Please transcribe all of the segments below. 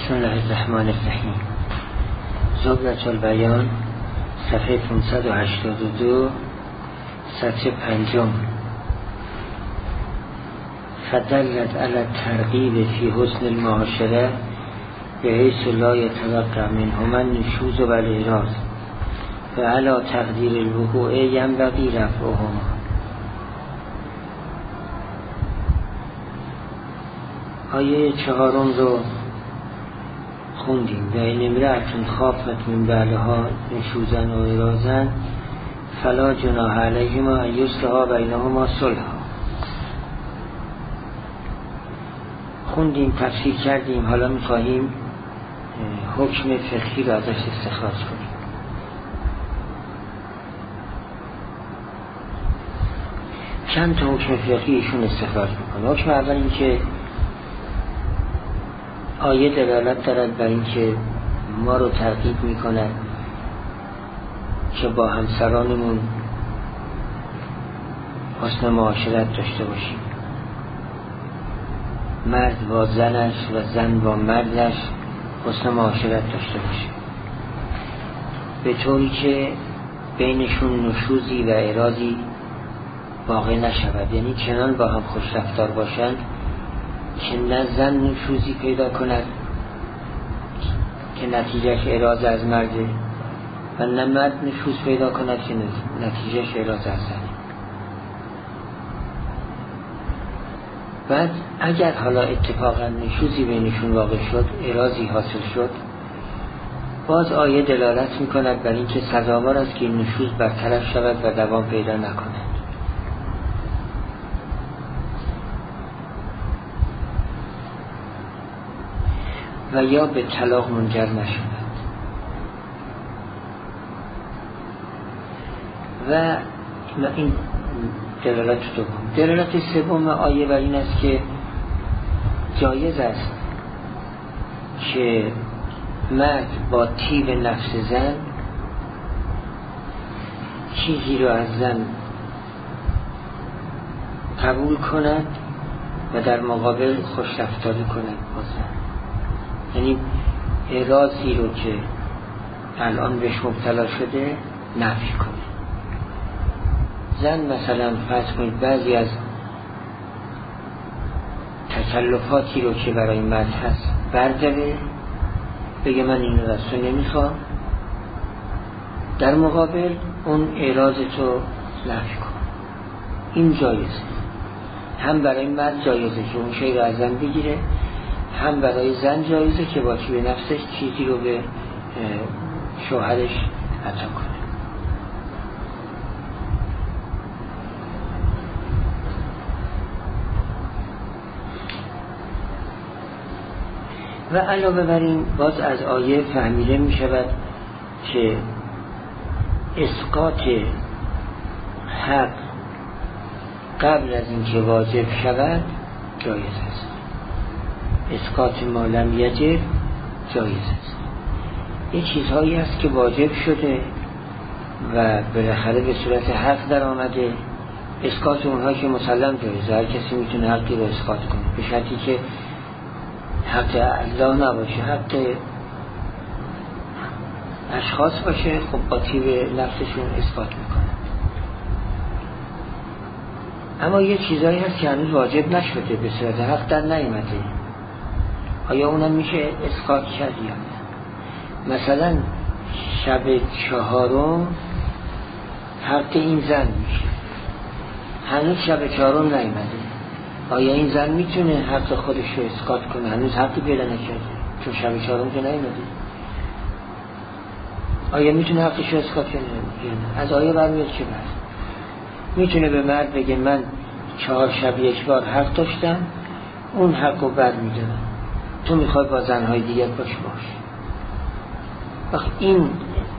بسم الله الرحمن الرحیم. زبدة البیان صفحه 582 سطر 5. فدلت علی الترغیب فی حسن المعاشره بحیث لا یتوقع منهما النشوز و الإعراض و علی تقدیر الوقوع ینبغی رفعهما. آیه 4 رو خوندیم. و این امرأة خافت من بعلها نشوزا و اعراضا فلا جناح علیهما ان یصلحا بینهما صلحا. خوندیم، تفسیر کردیم. حالا می‌خواهیم حکم فقهی رو ازش استخراج کنیم. چند تا حکم فقهی ایشون استخراج میکنه. حکم اول این که آیه دلالت دارد بر این که ما رو ترغیب میکند که با همسرانمون حسن معاشرت داشته باشیم. مرد با زنش و زن با مردش حسن معاشرت داشته باشیم، به طوری که بینشون نشوزی و اعراضی واقع نشود. یعنی چنان با هم خوش رفتار باشند که نه زن نشوزی پیدا کند که نتیجهش اعراض از مرده و نه مرد نشوز پیدا کند که نتیجهش اعراض از زن. بعد اگر حالا اتفاقا نشوزی بینشون واقع شد، اعراضی حاصل شد، باز آیه دلالت میکند بر این که سزاوار است که این نشوز برطرف شود و دوام پیدا نکند و یا به طلاق منجر نشود. و این دلالت دوم. دلالت سوم آیه بر این است که جایز است که مرد با طیب نفس زن چیزی رو از زن قبول کند و در مقابل خوش رفتاری کند با زن. یعنی اعراضی رو که الان بهش مبتلا شده نفی کنه. زن مثلا فرض کنید بعضی از تکلفاتی رو که برای مرد هست برداره، بگه من این رو از تو نمیخوام، در مقابل اون اعراض تو نفی کن. این جایزه. هم برای مرد جایزه که اون شی رو از زن بگیره، هم برای زن جایزه که با طیب نفسش چیزی رو به شوهرش عطا کنه. و علاوه بر این باز از آیه فهمیده می شود که اسقاط حق قبل از اینکه واجب شود جایز است. اسقاط ما لم یجب جایز است. این چیزهایی است که واجب شده و بالاخره به صورت حق در آمده، اسقاط اونها که مسلم جایزه. هر کسی میتونه حقی رو اسقاط کنه به شرطی که حق الله نباشه، حق اشخاص باشه. خب با طیب نفسشون اسقاط میکنه. اما یه چیزایی هست که هنوز واجب نشده، به صورت حق در نیامده. آیا اونم میشه اسقاط کرد یا نه؟ مثلا شب 4 حق این زن میشه، هنوز شب 4 نیامده. آیا این زن میتونه حق خودش رو اسقاط کنه؟ هنوز حقی پیدا نکرده چون شب 4 که نیامده. آیا میتونه حقش رو اسقاط کنه؟ از آیا برمیاد که بس میتونه به مرد بگه من 4 شب یک بار حق داشتم، اون حق رو بر میدونم، تو میخوای با زنهای دیگر باش. وقت این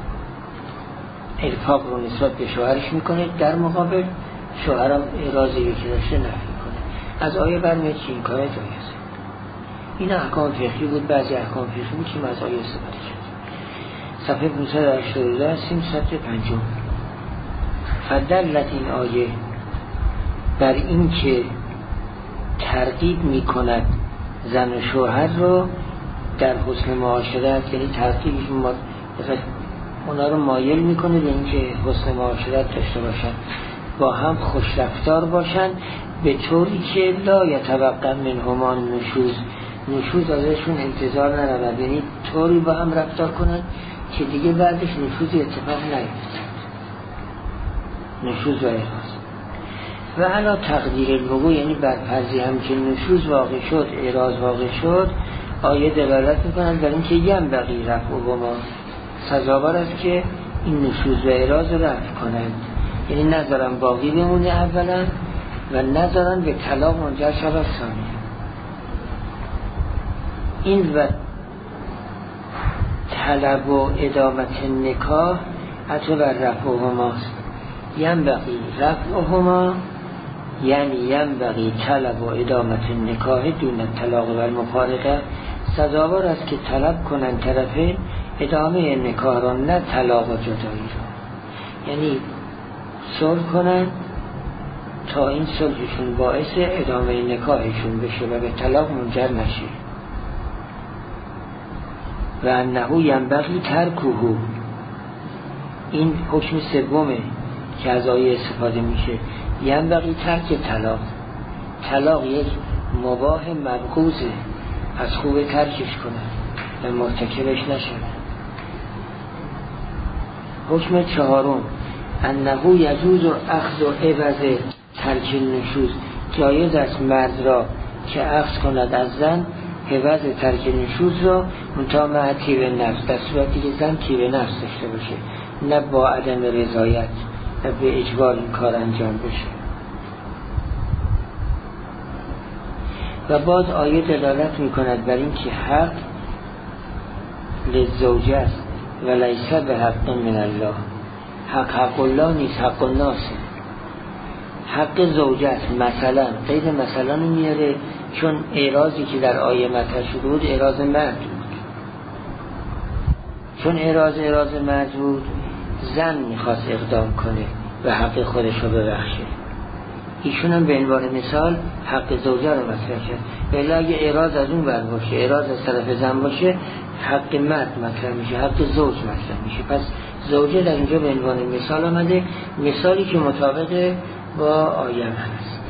ارفاق رو نسبت به شوهرش میکنه، در مقابل شوهرم اعراضی که داشته نفی کنه. از آیه برمیاد که این کار جایزه. این احکام فقهی بود. بعضی احکام فقهی بود که از آیه استفاده کرد. صفحه 582 هستیم، سطر 5. فدلت این آیه بر این که ترغیب میکند زن و شوهر رو در حسن معاشرت، یعنی ترتیبشون اونا رو مایل میکنه به اینکه حسن معاشرت داشته باشن، با هم خوش رفتار باشن، به طوری که لا یتوقع منهما نشوز ازشون انتظار نرود، یعنی طوری با هم رفتار کنن که دیگه بعدش نشوزی اتفاق نیفتد. نشوز و اعراض و علا تقدیر الوقوع، یعنی برپرزی هم که نشوز واقع شد، اعراض واقع شد، آیه دلالت میکنن بر اینکه ینبغی رفعهما، سزاوار است که این نشوز و اعراض رفع کنند، یعنی نذارن باقی بمونه اولا و نذارن به طلاق منجر شود ثانیا. این و طلب و ادامت نکاح حتی بر رفعهماست. ینبغی رفعهما یعنی ینبغی طلب و ادامت نکاح دون طلاق و المفارقه، سزاوار است که طلب کنن طرفین ادامه نکاح را، نه طلاق و جدایی را، یعنی صلح کنن تا این صلحشون باعث ادامه نکاحشون بشه و به طلاق منجر نشه. و انه ینبغی ترکه، این حکم سومه که از آیه استفاده میشه. ینبغی ترک طلاق یک مباح مبغوضه، از خوب ترکش کنن و مرتکبش نشن. حکم چهارم انه یجوز اخذ عوض ترک النشوز، جایز است مرد را که اخذ کند از زن عوض ترک نشوز را، منتها مع طیب نفس، در صورتی که زن طیب نفس داشته باشه، نه با عدم رضایت و به اجبار این کار انجام بشه. و بعد آیه دلالت می کند بر این که حق للزوجه است و لیس به حق من الله، حق الله نیست، حق الناس، حق زوجه است. مثلا قید مثلا میاره، چون اعراضی که در آیه مطرح شده بود اعراض مرد بود، چون اعراض مرد بود زن میخواست اقدام کنه و حق خودش رو ببخشه، ایشون هم به عنوان مثال حق زوجه رو مطرح کرد. ولی اگه اعراض از اون ور باشه، اعراض از طرف زن باشه، حق مرد مطرح میشه، حق زوج مطرح میشه. پس زوجه در اینجا به عنوان مثال آمده، مثالی که مطابق با آیه هست.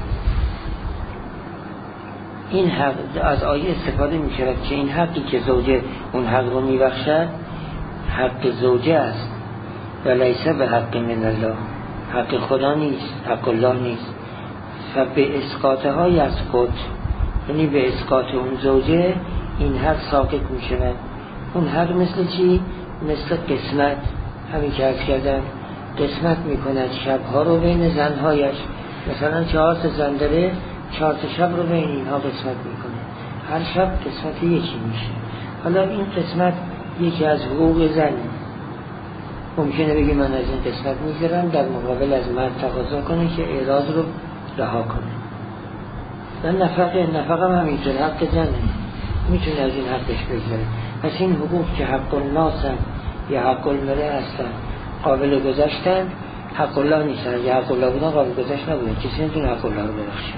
این حق از آیه استفاده میشه که این حقی که زوجه اون حق رو میبخشد حق زوجه است و لیس به حق من الله، حق خدا نیست، حق الله نیست. و به اسقاطها یسقط، یعنی به اسقاط اون زوجه این حق ساقط میشه. اون حق مثل چی؟ مثل قسمت، همین که عرض کردم، قسمت میکند شبها رو بین زنهایش، مثلا 4 زن داره، 4 شب رو بین اینها قسمت میکنه، هر شب قسمت یکی میشه. حالا این قسمت یکی از حقوق زن، ممکنه بگی من از این قسمت میگذارم، در مقابل از مرد تقاضا کنه که اعراض رو رها کنه. و نفقه هم همینطور حق زنه، میتونه از این حقش بگذاره. پس این حقوق که حق الناس هم یا حق المرء هستن قابل گذشتن، حق الله نیستن. یا حق الله بودن قابل گذشت نبودن، کسی نمیتونه حق الله رو ببخشه.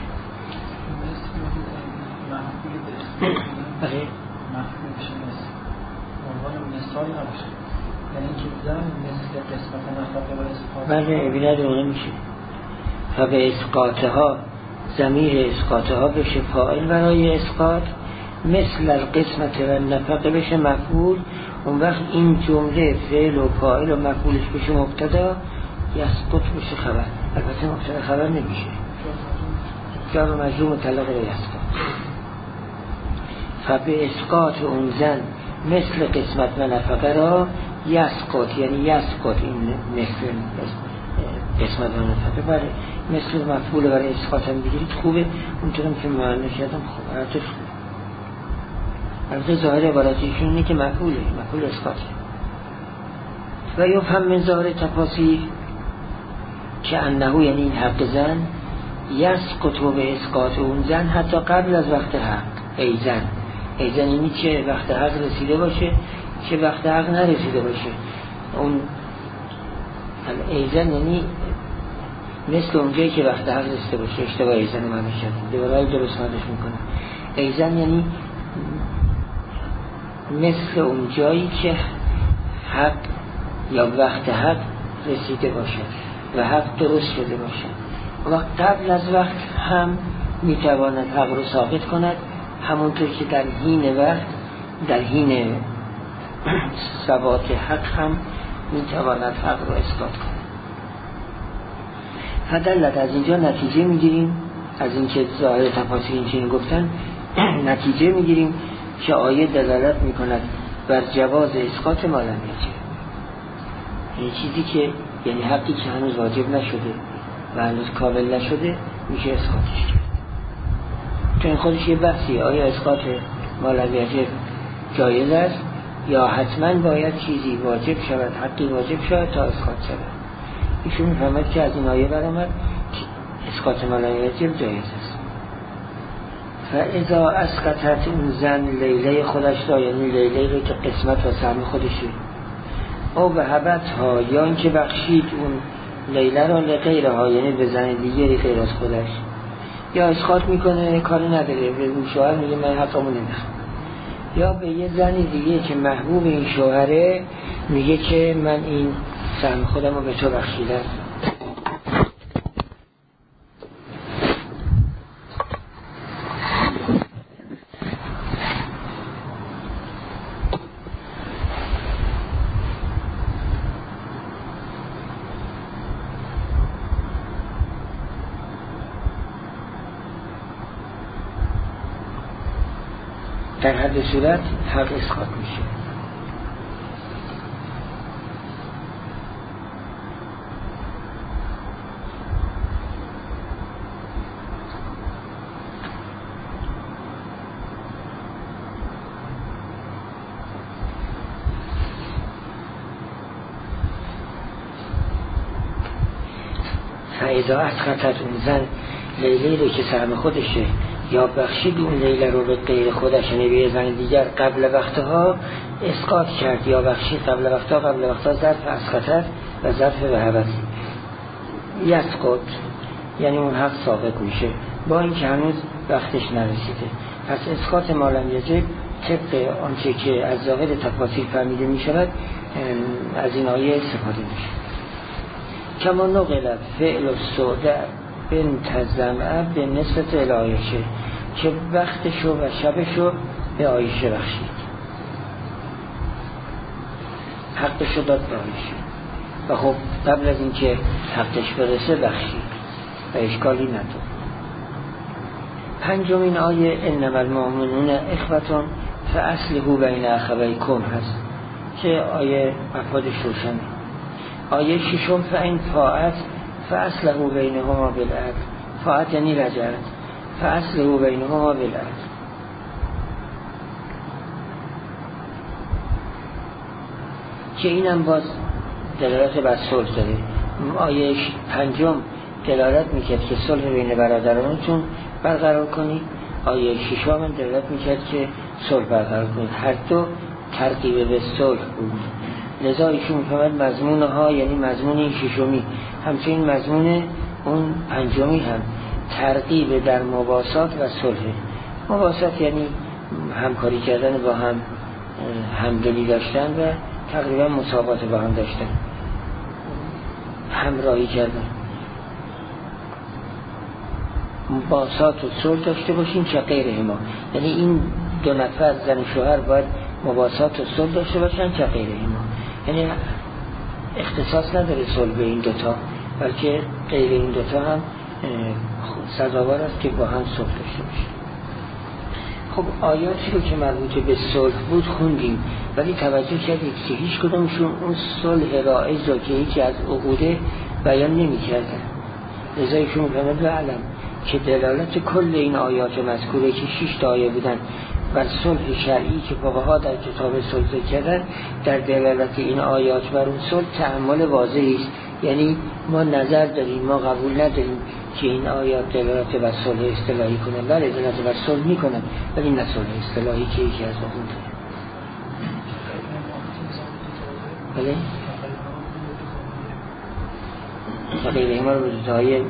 بله بیرد اونه میشه. و به اسقاطها، ضمیر اسقاطها بشه فاعل برای اسقاط، مثل القسمت و نفقه بشه مفعول. اون وقت این جمله فعل و فاعل و مفعولش بشه مبتدا، یسقط بشه خبر. البته مبتدا خبر نمیشه، جار و مجرور مطلق به یسقط. فبه اسقاط اون زن مثل قسمت و نفقه را یسقط، یعنی یسقط این مثل قسمت و نفقه برای مثل مفعول برای اسقاط هم بگیرید خوبه. اونطورم که معلوم کردم خوب عرضش خوب. البته ظاهر عبارتیشون اینه که مفعول اسقاطه. و یفهم من ظاهر تفاصیل که انهو، یعنی این حق زن، یسقط به اسقاط اون زن حتی قبل از وقت حق. ای زن یعنی چه وقت حق رسیده باشه، چه وقت حق نرسیده باشه. اون ایزن یعنی مثل اونجایی که وقت حق رسیده باشه. اشتباه ایزن رو معنی کردیم، دوباره درست معنیش میکنم. ایزن یعنی مثل اون جایی که حق یا وقت حق رسیده باشد و حق درست شده باشد. و قبل از وقت هم میتواند حق رو ثابت کند، همونطور که در حین وقت، در حین ثبات حق هم میتواند حق رو اثبات کند. فدلت، از اینجا نتیجه میگیریم، از اینکه ظاهر تفاسیر این چنین گفتن نتیجه میگیریم که آیه دلالت میکند بر جواز اسقاط ما لم یجب. این چیزی که یعنی حقی که هنوز واجب نشده و هنوز کامل نشده میشه اسقاطش کرد. چون خودش یه بحثی، آیا اسقاط ما لم یجب جایز است یا حتما باید چیزی واجب شود، حقی واجب شود تا اسقاط شود. ایشون میفهمد که از این آیه برآمد که اسقاط ما لم یجب جایز است. فاذا اسقطت اون زن لیله خودش را، یعنی لیله رو که قسمت و سهم خودشه، او به هبت ها، یا اینکه بخشید اون لیله را لغیره ها، یعنی به زن دیگری غیر از خودش، یا اسقاط میکنه کاری نداره، به اون شوهر میگه من حقمو نمیخوام، یا به یه زن دیگه که محبوب این شوهره میگه که من این سهم خودم رو به تو بخشیدم. در هر دو صورت حق اسقاط میشه. فاذا اسقطت اون زن لیلی رو که سهم خودشه یا بخشید اون لیله رو به غیر خودش، یعنی به زن دیگر قبل وقتها اسقاط کرد، یا بخشید قبل وقتها ظرف اسقطت و ظرف به هبت یسقط، یعنی اون حق ثابت میشه با اینکه هنوز وقتش نرسیده. پس اسقاط ما لم یجب طبق آنچه که از ظاهر تفاسیر فهمیده میشود از این آیه استفاده میشه. کما نقل فعل السوداء بنت زمعه به نسبت العایشه، که وقتشو و شبشو به عایشه بخشید، حقشو داد به عایشه و خب قبل از اینکه حقش برسه بخشید و اشکالی نداد. پنجمین آیه انما المؤمنون اخوة فاصلحوا بین اخویکم هست که آیه مفادش روشنه. آیه ششم فإن فاعت فاصلحوا بینهما بالعدل، فاعت یعنی رجعت، فاصلحوا بینهما بالعدل. که اینم باز دلالت بر صلح داره. آیه پنجم دلالت میکرد که صلح بین برادرانتون برقرار کنید، آیه ششم دلالت میکرد که صلح برقرار کنید. هر دو ترغیب به صلح بود. لذا ایشون میفهمد مضمون ها یعنی مضمون این ششمی همچنین مضمون اون پنجمی هم ترغیب در مباسات و صلح. مباسات یعنی همکاری کردن با هم، همدلی داشتن و تقریبا مساوات با هم داشتن، همراهی کردن. مباسات و صلح داشته باشین چه غیره ما، یعنی این دو نفر زن و شوهر باید مباسات و صلح داشته باشن چه غیره ما، یعنی اختصاص نداره صلح به این دوتا، بلکه غیر این دوتا هم سزاوار است که با هم صلح داشته باشه. خب آیاتی رو که مربوط به صلح بود خوندیم، ولی توجه کردید که هیچ کدومشون اون صلح رائج رو که یکی از عقوده بیان نمی کردن. لذا ایشون فرمود علم که دلالت کل این آیات مذکوره که 6 تا آیه بودن بر صلح شرعی که فقها در کتاب صلح ذکر کردن، در دلالت این آیات بر اون صلح تأمل واضحی است. یعنی ما نظر داریم، ما قبول نداریم که این آیات دلالت بر صلح اصطلاحی کنن، بله دلالت بر صلح میکنن، ولی نه صلح اصطلاحی که یکی از اون بله غیره ما رو روزهای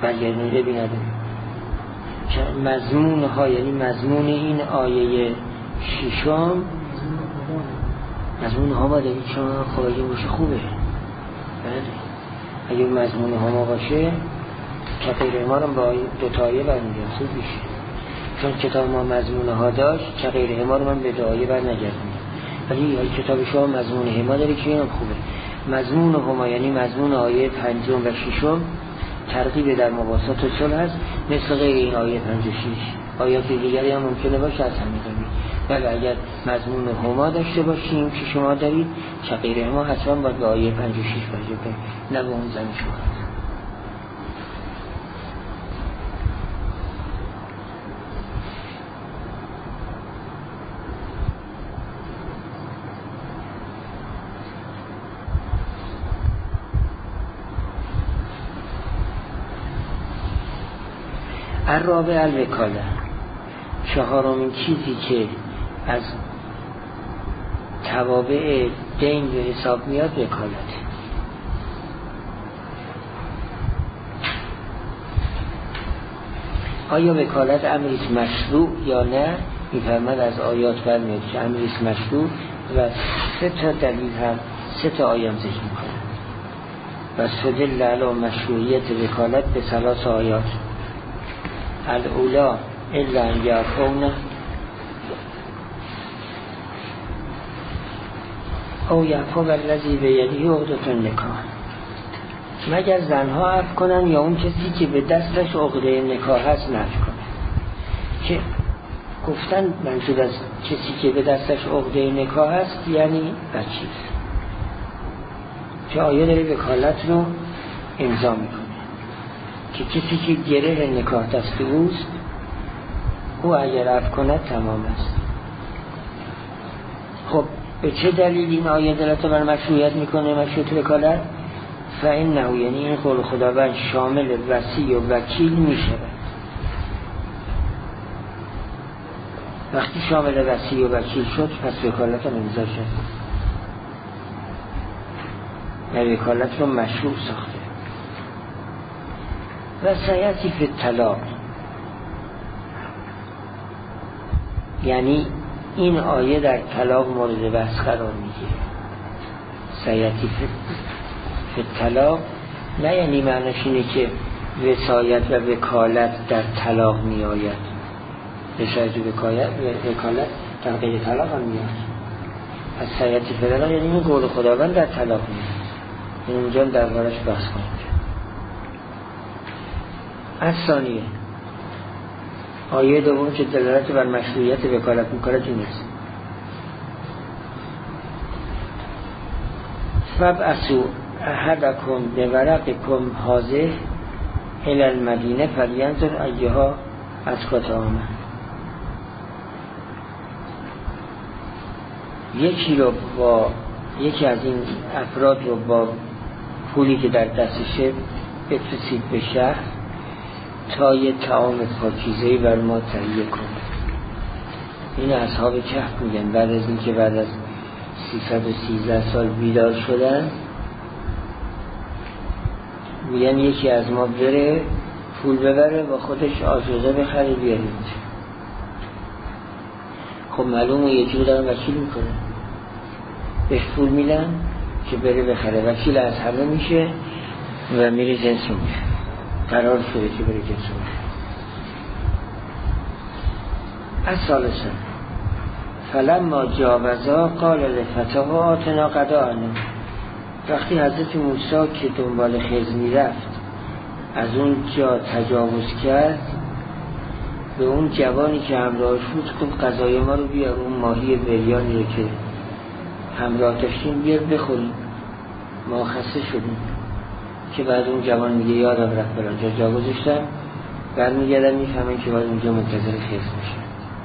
برگردونده بیندیم که مضمون ها یعنی مضمون این آیه ششم مضمون هما دارید، چون خواهی باشه خوبه. بله اگه مضمون هما باشه چقیر ما رو با دوتا آیه برمیگرد خوب میشه، چون کتاب ما مضمون ها داشت چقیر ما رو من به دو آیه برنگردم، ولی کتاب شما مضمون هما داره که اینم خوبه. مضمون هما یعنی مضمون آیه 5 و 6 ترغیب در مواسات صلح هست، مثل غیر این آیه 5 و 6. آیات دیگری هم ممکنه باشه از همین قبیل. ولی اگر مضمون هما داشته باشیم که شما دارید چقیر هما حتما باید به آیه 5 و 6 برگرده، نه به اون زمین شما. الرابع الوکاله، چهارمین چیزی که از توابع دین به حساب میاد وکالت. آیا وکالت امریست مشروع یا نه؟ میفرماد از آیات برمیاد که امریست مشروع و 3 تا دلیل هم 3 تا آیه ذکر میکنه و استدل علی مشروعیت وکالت به 3 آیات. الاولا الا ان یعفون او یعفو الذی بیده عقدة النکاح، مگر زنها عفو کنن یا اون کسی که به دستش عقده نکاح هست نعفو کنه. که گفتن منظور از کسی که به دستش عقده نکاح هست یعنی بچه، که آیه داره وکالت رو امضا میکنه که کسی که گره نکاح دست اوست او اگر عفو کند تمام است. خب به چه دلیل این آیه دلالت بر مشروعیت میکنه؟ مشروعیت وکالت فإنه یعنی این قول خداوند شامل وصی و وکیل میشود. وقتی شامل وصی و وکیل شد پس وکالت هم امضا شد و وکالت رو مشروع ساخته. و سیأتی فی الطلاق یعنی این آیه در طلاق مورد بحث قرار میگیره. سیأتی فی الطلاق نه یعنی معنیش اینه که وصایت و وکالت در طلاق می آید، وصایت و وکالت در غیر طلاق هم می آید. از سیأتی فی الطلاق یعنی این قول خداوند در طلاق می آید، این اونجا در بارش بحث کنید. از ثانیه آیه دوم که دلالت بر مشروعیت وکالت میکنه این است: فبعثوا احدکم بورقکم هذه الی المدینه فلینظر ایها ازکی طعاما. یکی از این افراد رو با پولی که در دستشه بفرستید به شهر تا یه طعام پاکیزه‌ای بر ما تهیه کنه. این اصحاب کهف میگن بعد از اینکه بعد از 313 سال بیدار شدن میگن یکی از ما بره پول ببره با خودش آجوزه بخره بیارید. خب معلومه یه جور دارن وکیل میکنه، بهش پول میدن که بره بخره، وکیل از همه میشه و میره جنس میشه، قرار شده که بره جنس میشه. از ثالثا فلما جاوزا قال لفتاه آتنا غداءنا، وقتی حضرت موسی که دنبال خضر میرفت از اون جا تجاوز کرد به اون جوانی که همراهش بود گفت غذای ما رو بیار، اون ماهی بریانی رو که همراه داشتیم بیار بخوریم، ما خسته شدیم. که بعد اون جوان میگه یادم رفت برانجا جا گذاشتم، برمیگردم میفهمن که باید اونجا منتظر خضر میشه.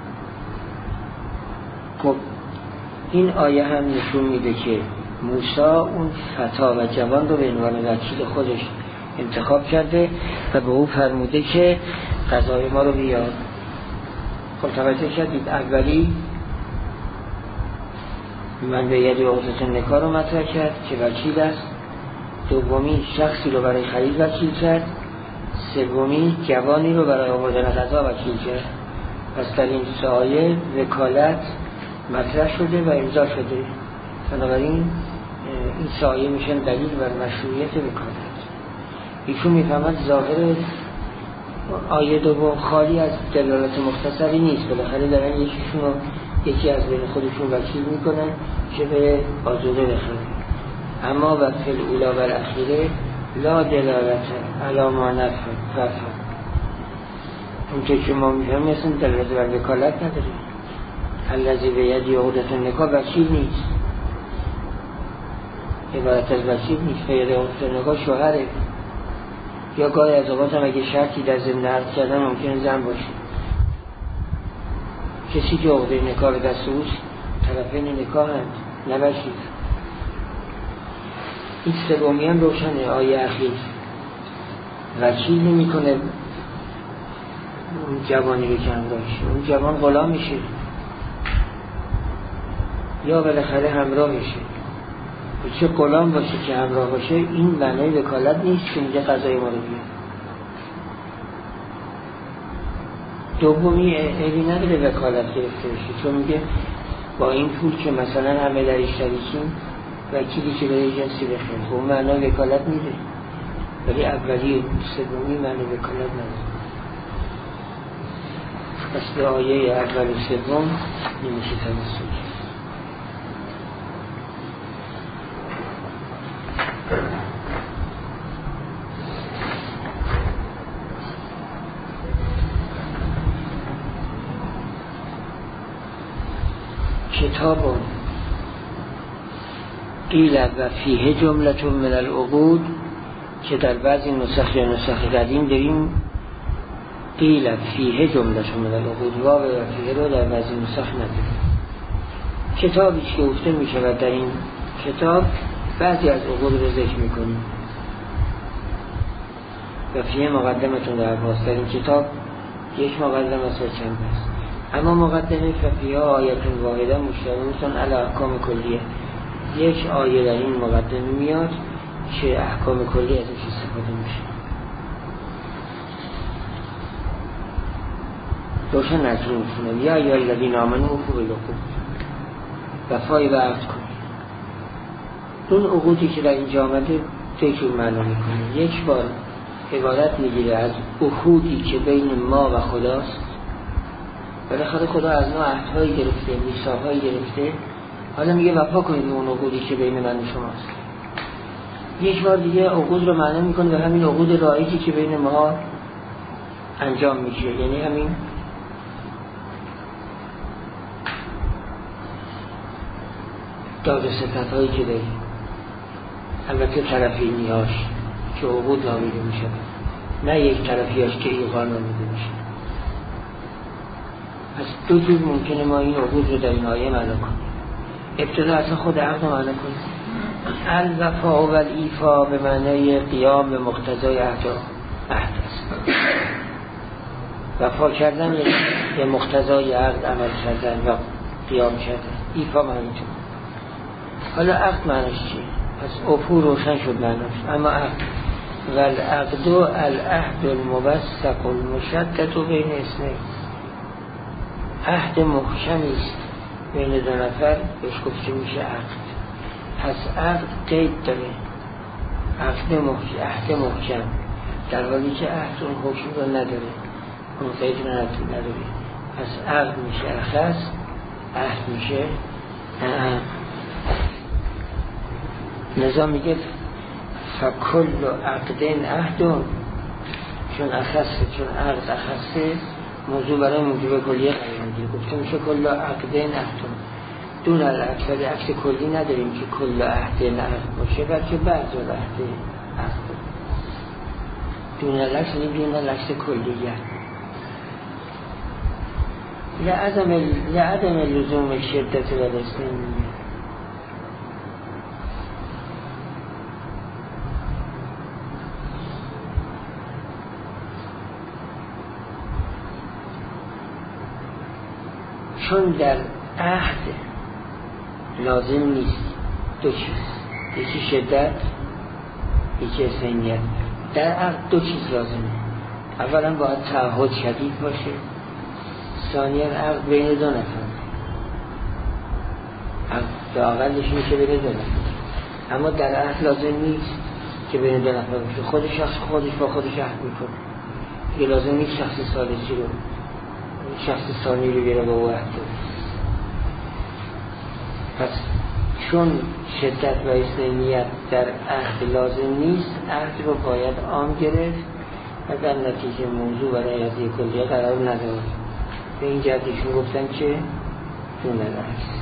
خب این آیه هم نشون میده که موسی اون فتا و جوان رو به عنوان وکیل خودش انتخاب کرده و به او فرموده که غذای ما رو بیار. خب توجه کردید اولی من به ید عقدة النکاح رو مطرح کرد که وکیل است، دومی شخصی رو برای خرید وکیل کرد، سومی جوانی رو برای آوردن غذا وکیل کرد. پس در این سایه وکالت مطرح شده و امضا شده. بنابراین این سایه میشن دلیل بر مشروعیت وکالت. ایشون میفهمد ظاهر آیه دوم خالی از دلالت مختصری نیست، بالاخره دارن یکی از بین خودشون وکیل میکنن که به آزوده بخوره. اما و فی الاولی و الاخیره لا دلالت علی ما نفهم. اون که ما میفهمیم اصلا دلالت بر وکالت نداره. الذی بیدی عقدة النکاح وکیل نیست، عبارت از وکیل نیست. بیدی عقدة النکاح شوهره، یا گاهی از اوقات هم اگه شرطی در ضمن عقد کردن ممکنه زن باشه. کسی که عقده نکاح دست اوست طرفین نکاحند، نه وکیل. این سومی هم روشنه. آیه اخیر وکیل نمی کنه اون جوانی رو که همراهشه، اون جوان غلام میشه یا بالاخره همراهشه. چه غلام باشه که همراه باشه، این معنی وکالت نیست که میگه قضای ما رو بیاد. دومی عیبی نداره وکالت گرفته بشه، چون میگه با این پول که مثلا همه در اشتریکیم وکیلی که برای جنسی بخیر، اون معنی وکالت میده. ولی اولی سومی معنی وکالت نداره. پس به آیه اول و سوم نمیشه توسل. کتاب قیل و فیه جملة من العقود، که در بعضی نسخ یا نسخ قدیم داریم قیل فیه جملة من العقود، واو و فیه رو در بعضی نسخ نداریم. کتابی که گفته می شود در این کتاب بعضی از عقود رو ذکر می کنیم. و فیه مقدمتون در باز، در این کتاب یک مقدمه است و چند است. اما مقدمه ففیه آیتون واحده مشتملتون علی احکام کلیه، یک آیه در این مقدمه میاد که احکام کلی ازش استفاده میشه. روشن نظر میکنم یا الذین آمنوا اوفوا بالعقود، وفای به عهد کنید. اون عقودی که در اینجا آمده دو جور معنا میکنه. یک بار عبارت میگیره از عهودی که بین ما و خداست، بالاخره خدا از ما عهدهایی گرفته، میثاقهایی گرفته، حالا میگه وفا کنید اون عقودی که بین من و شماست. یک بار دیگه عقود رو معنا میکنه به همین عقود رایجی که بین ما انجام میشه، یعنی همین داد و ستدهایی که داریم، البته طرفینیاش که عقود نامیده میشه، نه یک طرفیاش که ایقان نامیده میشه. پس دو جور ممکنه ما این عقود رو در این آیه معنا کنیم. ابتدا اصلا خود عقد رو معنا کنیم. الوفا و الایفا به معنای قیام به مقتضای عهد است. وفا کردن به مقتضای عقد عمل کردن و قیام کردن. ایفا معنی تو. حالا عقد معنیش چیه؟ پس عفو روشن شد معنیش. اما عقد والعقد العهد الموثق المشدد بین اثنین، عهد محکمی است بین دو نفر، بهش گفته میشه عقد. پس عقد قید داره، عهد محکم، در حالی که عهد اون حکم رو نداره، اون قید رو نداره. پس عقد میشه اخص، عهد میشه نظام میگه فکل عقدین عهدون، چون اخصه، چون عقد اخصه موضوع برای موجب کلیه قرار میگیره. گفته میشه کل عقدین عهدون دون العقد، ولی عکس کلی نداریم که کل عهدین عهد باشه، بلکه بعض عهد عقد دون العکس، دون العکس کلیه. لعدم لزوم شدت و رسنین، چون در عهد لازم نیست دو چیز، یکی شدت، یکی حسینیت. در عقد دو چیز لازمه. اولا باید تعهد شدید باشه، ثانیا عقد بین دو نفر. لااقلش میشه بین دو نفر، اما در عهد لازم نیست که بین دو نفر باشه. خود شخص خودش با خودش عهد میکنه، دیگه لازم نیست شخص ثالثی رو، شخص ثانی رو بیاره با او عهد کنه. پس چون شدت و اسلامیت در عهد لازم نیست، عهد رو باید عام گرفت و در نتیجه موضوع برای قضیه کلیه قرار نداره. به این جهتشون گفتن که دون العکس.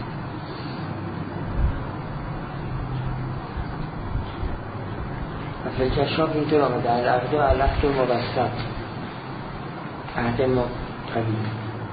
مثل کشاف اینطور آمده العهد و العهد مبسط، عهد ما طبیعی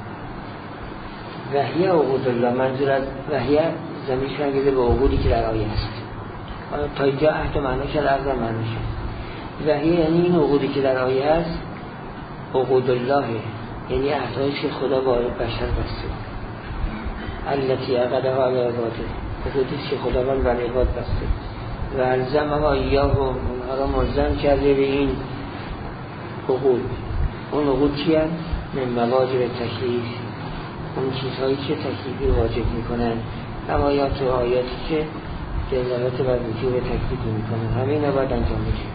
وحیه عقود الله، منظور از وحیه زمینش فرنگیده به عقودی که در آیه هست. تا اینجا عهد معنا شد، عقد معنا شد. وحیه یعنی این عقودی که در آیه هست عقود الله، یعنی عهدهایی که خدا با بشر بسته، التی عقدها علی عباده، عقودی که خداوند بر عباد بسته و الزمها ایاه، اونها را ملزم کرده به این عقود. اون عقود چی هست؟ من مواجب تکلیف، اون چیزهایی که تکلیفی واجب میکنن، نمایات و آیاتی که دلالت بر وجوب تکلیفی میکنن، همه اینا باید انجام بشه.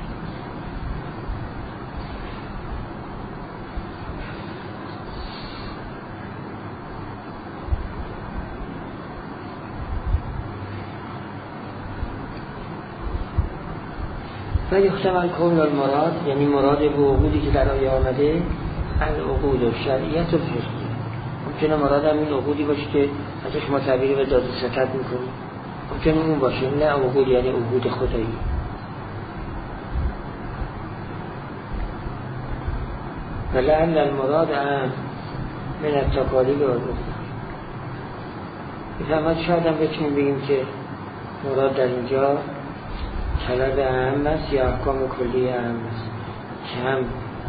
و یحتمل کون المراد، یعنی مراد به عقودی که در آیه آمده العقود و شرعیت و فقهی. ممکنه مراد هم این عقودی باشه که ازش ما تعبیر به داد و ستد میکنیم، ممکنه اون باشه، نه عقود یعنی عقود خدایی. و لعل المراد هم من التکالیف و العقود. بفهمد شاید هم بتونیم بگیم که مراد در اینجا طلب اهم است یا احکام کلی اهم است که هم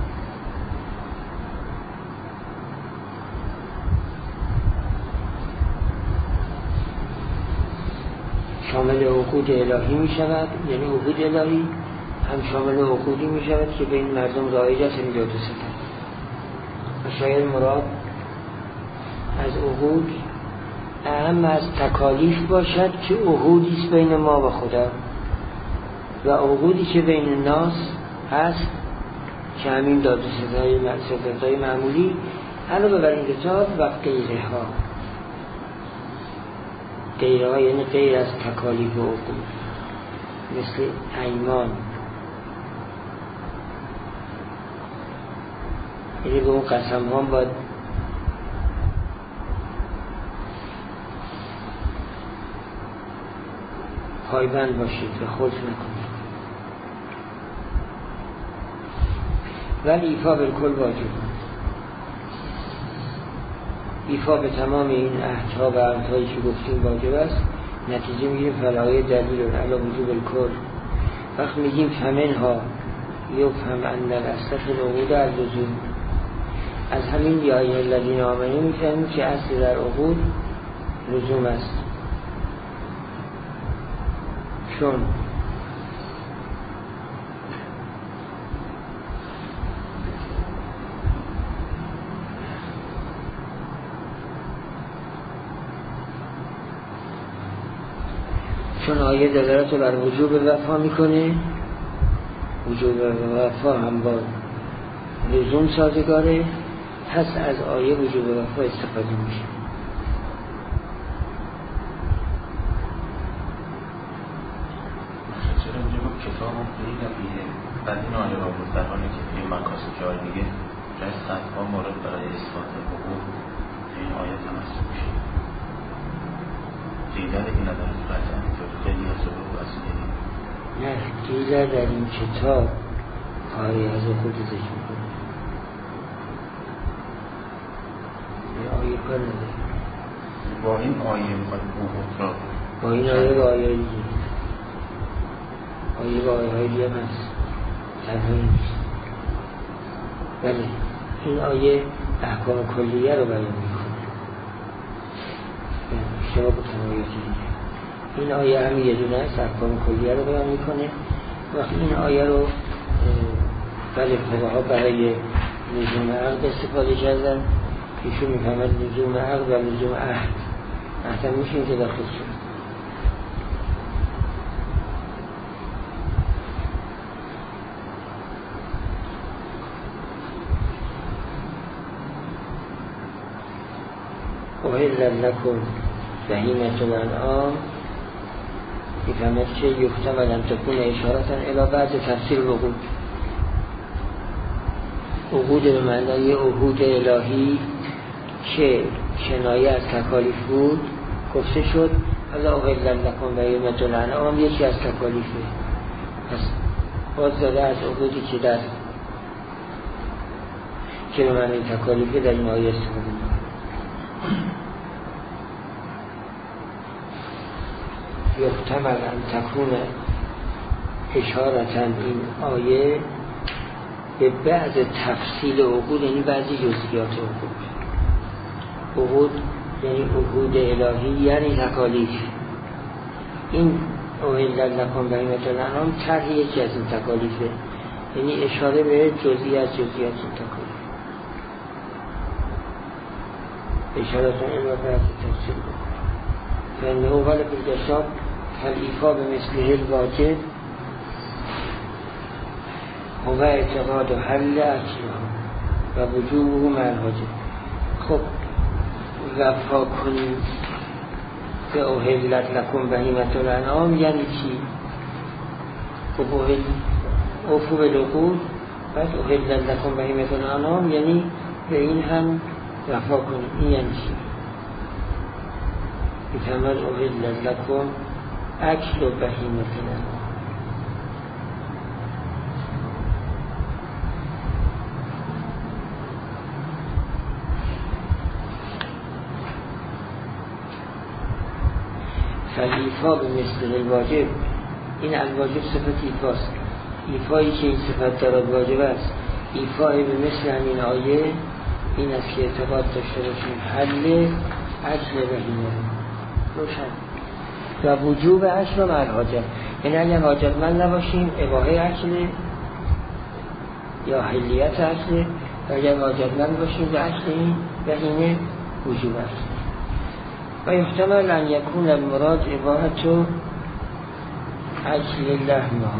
شامل عقود الهی می شود، یعنی عقود الهی هم شامل عقودی می شود که بین مردم رایج است، این داد و ستد. و شاید مراد از عقود اهم از تکالیف باشد که عهودی است بین ما و خدا، و عقودی که بین الناس هست که همین داد و ستدهای معمولی علاوه بر این کتاب و غیره ها. غیره ها یعنی غیر از تکالیف و عقود، مثل ایمان، یعنی به اون قسم ها باید پایبند باشید و خلف نکنید. ولی ایفا بالکل واجب، ایفا به تمام این عهدها و عهدهایی که گفتیم واجب است. نتیجه میگیم فلایه دلیل علی وجوب الکل. وقت میگیم فمنها یفهم ان الاصل فی العقود اللزوم، از همین یا ایها الذین آمنوا میفهمیم که اصل در عقود لزوم است، چون آیه دلالت رو بر وجوب وفا میکنه، وجوب وفا هم با لزوم سازگاره، پس از آیه وجوب وفا استفاده میشه. چرا اینجا کتاب هم خیلی دقیقه بعد این آیه را بود در حالی که این مکاسب که آیه میگه جای صدها مورد برای اثبات حقوق این آیه تمسک میشه. دیگر این نداره قطعا خیلی از حقوق وسیله نه، دیگر در این کتاب آیه از خود ذکر میکنه، این آیه کار نداره. با این آیه میخواد حقوق را با این آیه با آیه دیگه، آیه با آیه های دیگه هست، تنهایی نیست. بله، این آیه احکام کلیه رو بیان میکنه، شما با تنهاییتی دیگه. این آیه هم یه دونه است، احکام کلیه رو بیان میکنه. وقتی این آیه رو بله فقها برای لزوم عقد استفاده کردن، ایشون میفهمد لزوم عقد و لزوم عهد هم میشه اینجا داخل شد. احل لکم بهیمة الانعام میفهمد که یحتمل ان تکون اشارتا الی بعض تفسیر العقود. عقود به معنای عهود الهی که کنایه از تکالیف بود گفته شد. حالا احل لکم بهیمة الانعام یکی از تکالیفه، پس باز داده از عقودی که به معنای تکالیفه در این آیه استفاده. یحتمل ان تکون اشارتا این آیه به بعض تفصیل عقود، یعنی بعضی جزئیات عقود یعنی عهود الهی یعنی تکالیف. این احل لکم بهیمة الانعام طرح یکی از این تکالیفه، یعنی اشاره به جزئی از جزئیات این تکالیف، اشارتا الی بعض تفصیل. فإن اول بالجساب فالإيفاء بمثله الواجب هو اعتقاد حل اصلها و وجوبه مع الواجب. خب وفا کنیم به احلت لکم بهیمة الانعام یعنی چی؟ خب اوفوا بالعقود، بعد احلت لکم بهیمة الانعام یعنی به این هم وفا کنیم. این یعنی چی؟ میتمد احلت لکم اکل بهیمة الانعام. فالایفا به مثل الواجب، این الواجب صفت ایفاست. ایفایی که این صفت دارد واجب است. ایفای به مثل همین آیه این است که اعتقاد داشته باشیم حل اکل بهیمه روشن و وجوب اکل و مرحاجت، یعنی اگر حاجتمند نباشیم اباحه اکل یا حلیت اکل، و اگر حاجتمند باشیم به اکل این بهیمه وجوب اکل. و یحتمل ان یکون المراد اباحة اکل لحمها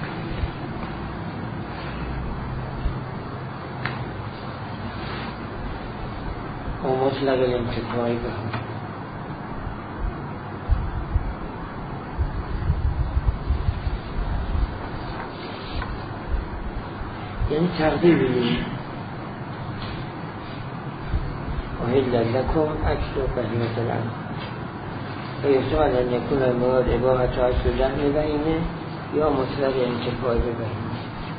و مطلق الانتفاع بها. یعنی تقدیر بگیریم احل لکم اکل بهیمة الانعام و یحتمل ان یکون المراد اباحة اکل لحم بهیمه یا مطلق انتفاع بهیمه.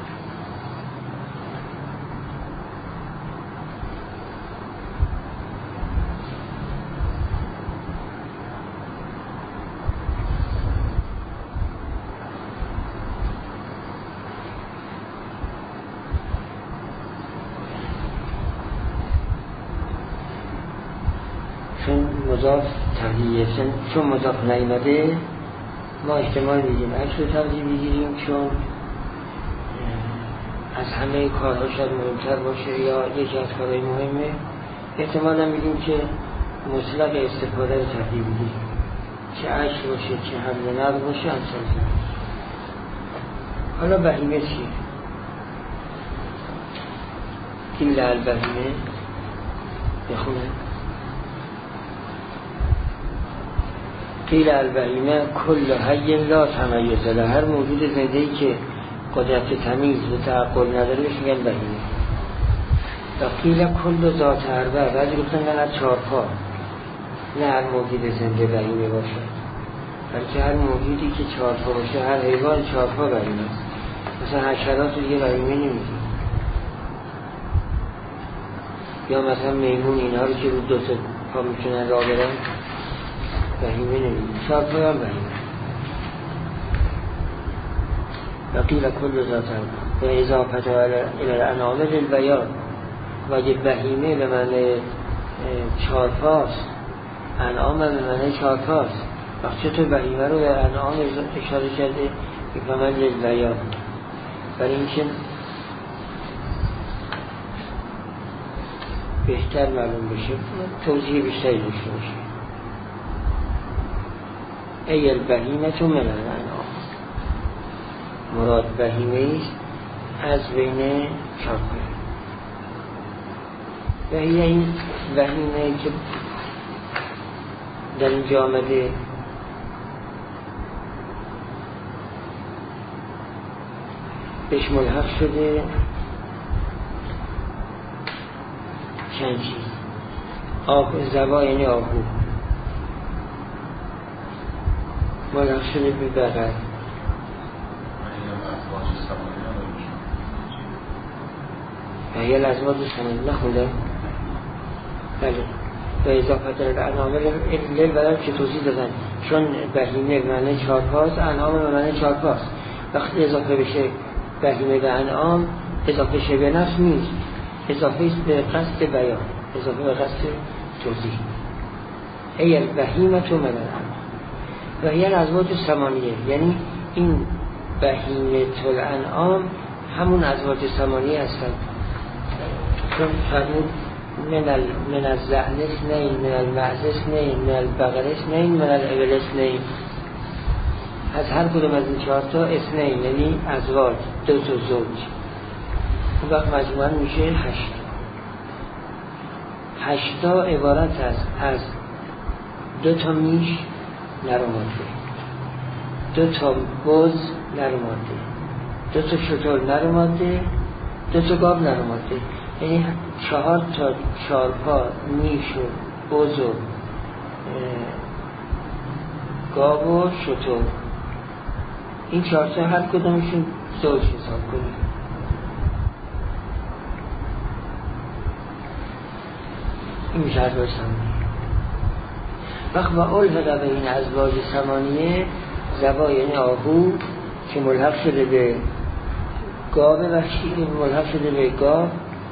مضاف تحلیه، چون مضاف نیامده ما احتمال میدیم اکل رو ترجیح بگیریم، چون از همه کارها شاید مهمتر باشه یا یکی از کارهای مهمه. احتمالا میگیم که مطلق استفاده رو تحلیل بگیریم، چه اکل باشه چه حمل نقل باشه همسان زن. حالا بهیمه چیه؟ این لعل بهیمه بخونه قیل البهیمه کل حی لا تمیز له، هر موجود زنده‌ای که قدرت تمیز و تعقل نداره بهش میگن بهیمه. و قیل کل ذات اربع، بعضی گفتن نه چهارپا، نه هر موجود زنده بهیمه باشه، بلکه هر موجودی که چهارپا باشه، هر حیوان چهارپا بهیمه است. مثلا حشرات رو دیگه بهیمه نمیگیم، یا مثلا میمون اینها رو که رو دو تا پا میتونن راه برن بهیمه نمیدیم، چهارپا هم بهیمه. وقیل کل ذاتن و اضافت الانعام للبیان، و اگه بهیمه به معنی چهارپاست، انعام به معنی چهارپاست، وقتی چطور بهیمه رو به انعام اشاره کرده بفهمن للبیان، برای اینکه بهتر معلوم بشه، توضیح بیشتری داشته باشه. ای البهیمة من الانعام، مراد بهیمه است از بین چهارپا. و این بهیمه که در اینجا آمده بهش ملحق شده چند چیز. زبا یعنی آهو، ملحق شده به بغل. یه لازمات سمانی نخونده بله. و اضافت الانعام للبدن که توضیح دادن، چون بهیمه به معنی چارپاست، انعام به معنی چارپاست. وقتی اضافه بشه بهیمه به انعام، اضافه شه به نفس نیست، اضافه است به قصد بیان، اضافه به قصد توضیح. ای البهیمة من الانعام. و هی الازواج ثمانیه، یعنی این بهیمه الانعام همون ازواج ثمانیه هستند. چون فرمود من الزعن اثنین، من المعز اثنین، من البقر اثنین، من الابل اثنین. از هر کدوم از این چهارتا اثنین یعنی ازواج، دو تا زوج. اون وقت مجموعاً میشه 8. 8 عبارت است از 2 تا میش نر و ماده، 2 تا بز نر و ماده، 2 تا شتر نر و ماده، 2 تا گاو نر و ماده. یعنی 4 تا چارپا میش و بز و گاو و شتر. این 4 تا هر کدومشون زوج حساب کنیم. این میشه ازواج ثمانیه. وقت و الحق به این ازواج ثمانیه زبا یعنی آهو که ملحق شده به گاو وحشی، ملحق شده به گاو،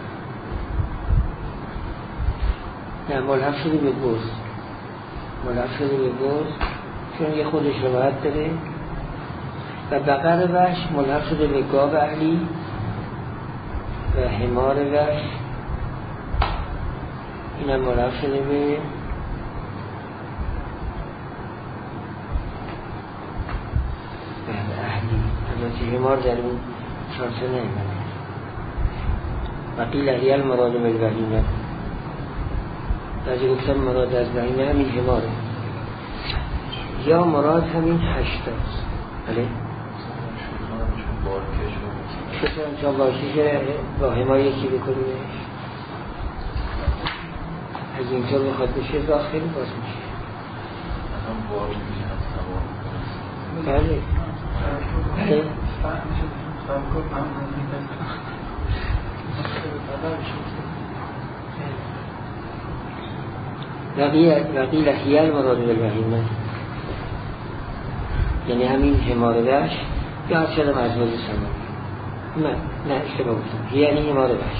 نه ملحق شده به بز، ملحق شده به بز چون یه خودش روایت داره. و بقر وحش ملحق شده به گاو اهلی و حمار وحش اینم ملحق شده به اهلی. البته حمار در اون 4 تا نمیمونه. و قیل هی المراد بالبهیمه، بعضی گفتن مراد از بهیمه همین حماره، یا مراد همین 8 تاست. بله شکرم چون باشی که با حمار یکی بکنیمش، از اینطور بخواد بشه داخلی باز میشه. بله بله. وقیل هی المراد بالبهیمه یعنی همین حمار وحش یا هر شدم ازواج ثمانیه. نه اشتباه گفتم، یعنی حمار وحش.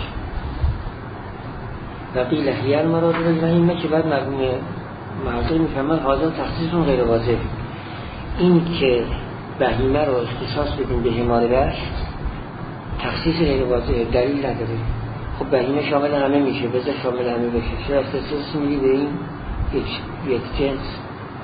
وقیل هی المراد بالبهیمه که بعد مرحوم محضر میفهمن حاضر تخصیصون غیر واضح. این که بهیمه رو اختصاص بدیم به حمار وحش تخصیص غیر واضح، دلیل نداره. خب بهیمه شامل همه میشه، بذار شامل همه بشه، چرا اختصاص میدی به این یک جنس؟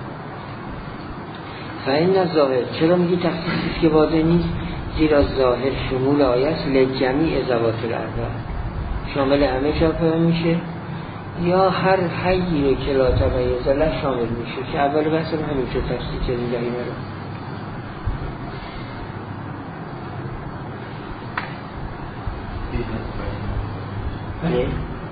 فاین الظاهر، چرا میگی تخصیصی که واضح نیست؟ زیرا ظاهر شمول آیت لجمیع ذوات الاربع، شامل همه شافعه میشه یا هر حیی رو که لا تمیز له شامل میشه، که اول بحث همین شد تفسیر کردیم بهیمه رو. بله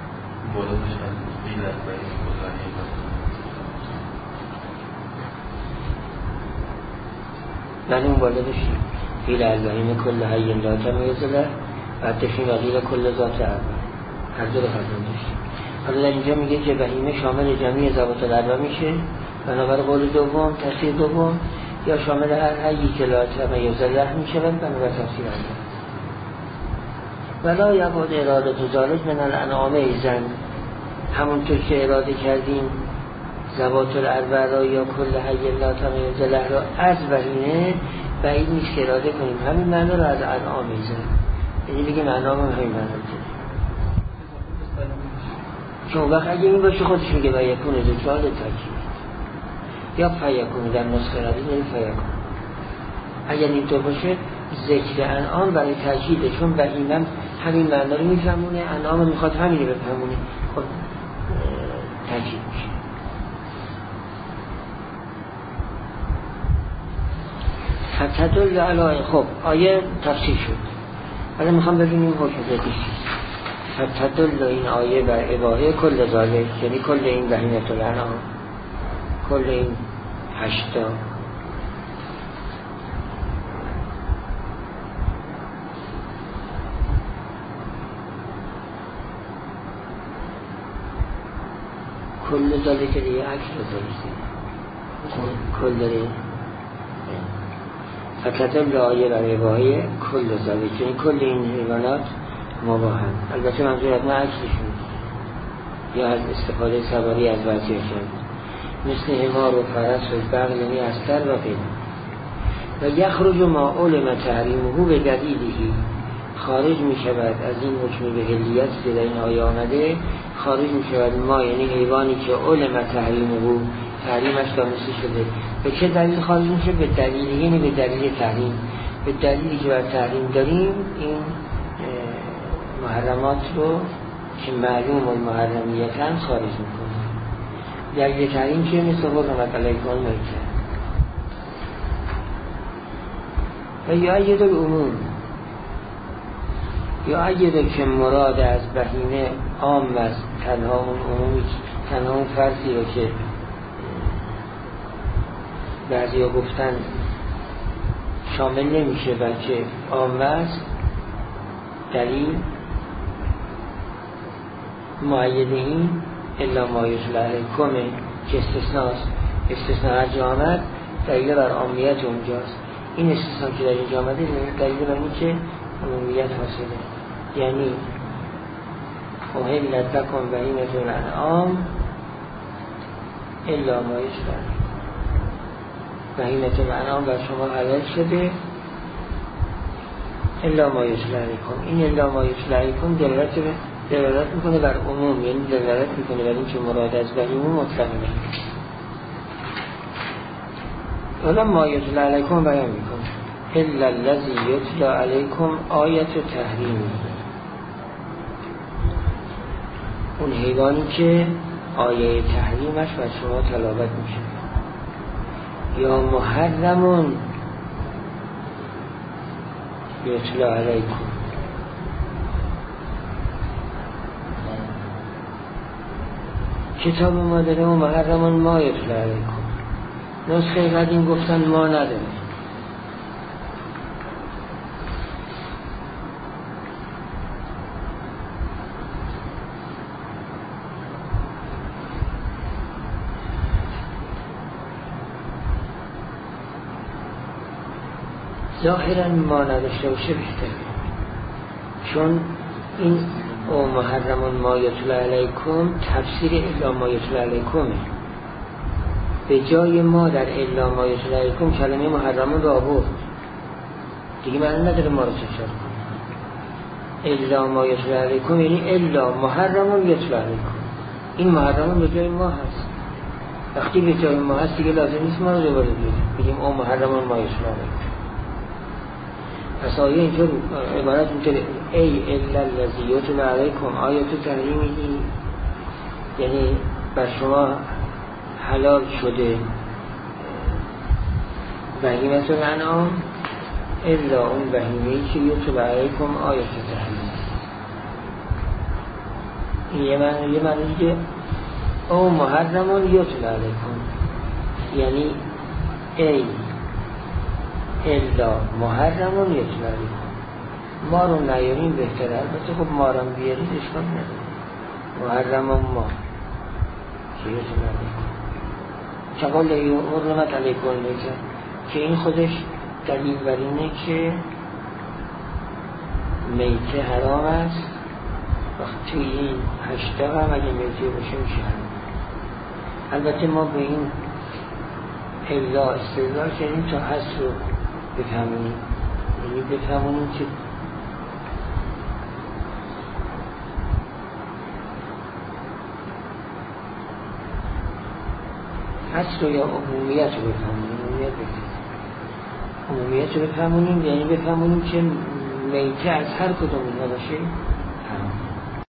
بله اون بالا داشتیم قیل البهیمه کل حی لا تمیز له، بعد داشتیم و قیل کل ذات اربع، هر دو رو خدمت داشتیم. حالا در اینجا میگه که بهیمه شامل جمعی ذوات الاربع میشه بنابر قول دوم، تفسیر دوم، یا شامل هر حیی که لا تمیز له میشه بنابر تفسیر اول. ولا یبعد اراده ذالک من الانعام ایضا، همونطور که اراده کردیم ذوات الاربع را یا کل حی لا تمیز له را از بهیمه بعید نیست که اراده کنیم همین معنی را از انعام ایضا، یعنی بگیم انعام هم همین معنی رو. چون وقت اگه این باشه خودش میگه و یکون ذکران تاکید یا فیکون در نسخه ردی یعنی فیکون. اگر اینطور باشه ذکر انعام برای تاکیده، چون بهیمه همین معنی رو میفهمونه، انعام میخواد همین رو بفهمونه، خب تاکید میشه. فتدل علی، خب آیه تفسیر شد، حالا میخوام ببینیم حکم ذاتی چیست. فتدل این آیه بر اباحه کل ذالک، یعنی کل این بهیمة الانعام، کل این 8 کل ذالک دیگه عکس بذارید، کل داره فتدل آیه بر اباحه کل ذالک، یعنی کل این حیوانات مباحن. البته منظور از ما عکسشون یا از استفاده سواری از وضعیه شد، مثل حمار و فرس و بغل، یعنی استر و غیره. و یخرج ما علم تحریمه به دلیلی، خارج می شود از این حکم به حلیت که در این آیه آمده، خارج می شود ما، یعنی حیوانی که علم تحریمه، تحریمش دانسته شده. به چه دلیل خارج می شود؟ به دلیل، یعنی به دلیل تحریم، به دلیلی که بر تحریم داریم این محرمات رو که معلوم المحرمیتن خارج میکنه. دلیل تحریم که مثل حرمت علیکم میکنه. و یا اید العموم، یا اید که مراد از بهینه عام است، تنها اون عمومی، تنها اون فرضی رو که بعضی ها گفتن شامل نمیشه بلکه عام است. دلیل معید این الا ما یتلی علیکم که استثناست، استثناء هر جا آمد دلیل بر عامیت اونجاست. این استثناء که در اینجا آمده دلیل بر این که عمومیت حاصله، یعنی احلت لکم بهیمة الانعام الا ما یتلی علیکم، بهیمة الانعام بر شما حلال شده الا ما یتلی علیکم. این الا ما یتلی علیکم دلالت میکنه بر عموم، یعنی دلالت میکنه بر این که مراد از بهیمه مطلقه. حالا ما یتلی علیکم بیان میکنه الا الذی یتلی علیکم آیت تحریم، اون حیوانی که آیه تحریمش بر شما تلاوت میشه. یا محرمون یتلی علیکم، کتاب ما داره و محرمون ما یتلی علیکم. نسخه قدیم گفتن ما نداره. ظاهرا ما نداشته باشه بهتره، چون این او محرمون ما یتلی علیکم تفسیر الا ما یتلی علیکمه. به جای ما در الا ما یتلی علیکم کلمه محرمون را آورد، دیگه معنی نداره ما رو تکرار کنه. الا ما یتلی علیکم یعنی الا محرمون یتلی علیکم، این محرمون به جای ما هست. وقتی به جای ما هست دیگه لازم نیست ما رو دوباره بگیم او محرمون ما یتلی علیکم. پس آیه اینطور عبارت اینطور ای الا الذی یتلی علیکم آیت تحریمی، یعنی بر شما حلال شده بهیمة الانعام الا اون بهیمه‌ای که یتلی علیکم آیت تحریم. این یه معنی دیگه او محرمون یتلی علیکم، یعنی ای الا محرمون یتلی علیکم. ما رو نیاریم بهتره، البته خب ما رو بیارید اشکال نداره. محرمون ما که یتلی علیکم، چقال حرمت علیکم میگه که این خودش دلیل بر اینه که میته حرام است. وقتی این 8 هم اگه میته باشه میشه حرام. البته ما به این الا استدلال کردیم تا هست رو بفهمونیم، یعنی بفهمونیم که هست رو یا عمومیت رو بفهمونیم. عمومیت رو بفهمونیم یعنی بفهمونیم که میته از هر کدوم اینا باشه